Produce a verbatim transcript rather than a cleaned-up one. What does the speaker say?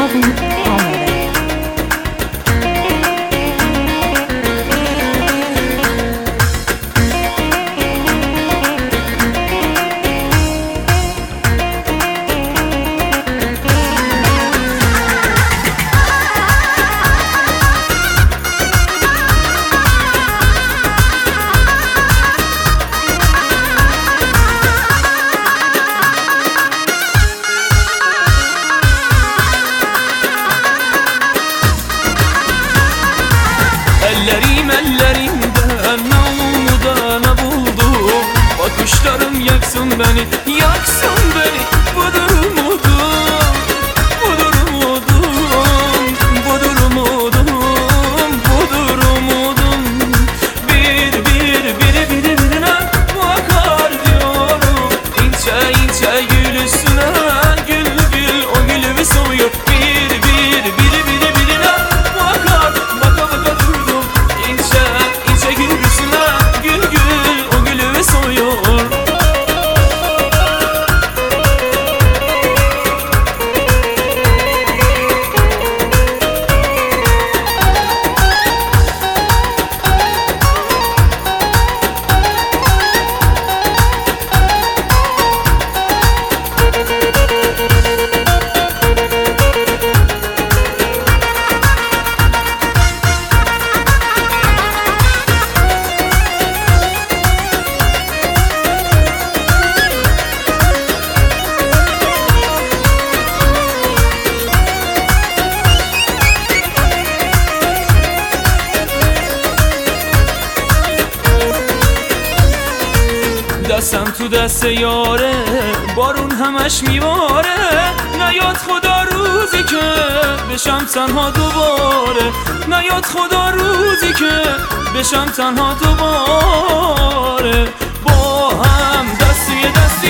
نوید حامله. Ellerim ellerimden umuda buldum. Bakışlarım yaksın beni, yaksın beni. Budur umudum, budur umudum, budur umudum, budur umudum. Bir bir biri biri birine bakar diyorum. İnce ince gül üstüne gül gül o gülümü soyuyor. Bir bir biri biri birine bakar baka baka durdum. İnce ince gül üstüne gül gül o gülümü soyuyor. دستم تو دست یاره، بارون همش میباره. نیاد خدا روزی که بشم تنها دوباره. نیاد خدا روزی که بشم تنها دوباره. با هم دستی دستی